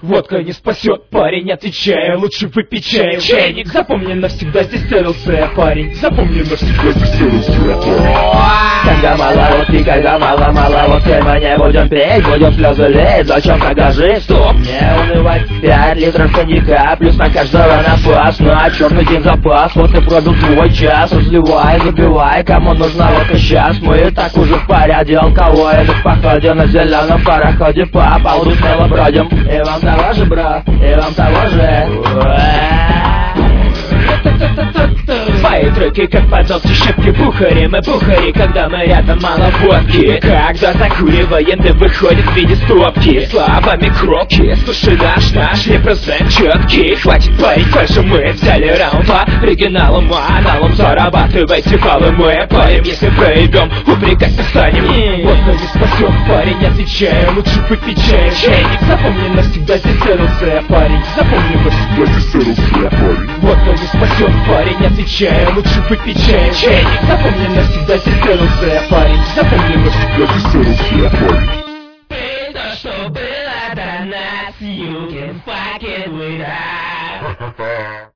Водка не спасет, парень, отвечаю, лучше выпей чаю. Чайник, запомни навсегда, здесь целился я, парень. Запомни навсегда, здесь целился я, парень. Когда мало водки, когда мало водки, мы не будем петь, будем слезы лить. Зачем покажи, стоп, не унывать. 5 литров коньяка, плюс на каждого напас. На черный день запас, вот и пробил твой час. Разливай, забивай, кому нужна водка сейчас. Мы и так уже в порядке алкоголя. В походе на зеленом пароходе по полу смело бродим. И вам того же, бро, и вам того же. Мои треки как поднос щепки бухари. Мы бухари, когда мы рядом мало водки. Когда закуриваем, да выходит в виде стопки. Словами кропки, слушай наш репрезент четкий. Хватит парень, дальше мы взяли раунд по оригиналам, аналам. Зарабатывайте баллы, мы парим. Если проебем, упрекать не станем. Водка не спасет, парень, отвечаю, лучше выпей чаю. Чайник, запомни навсегда, здесь целился я, парень. Запомни навсегда, здесь целился я, парень. Водка не спасет, парень, отвечаю, лучше выпей чаю. Чайник, запомни навсегда, здесь целился я, парень. Запомни навсегда, здесь целился я, парень. То, что было до нас, you can fuck it with us.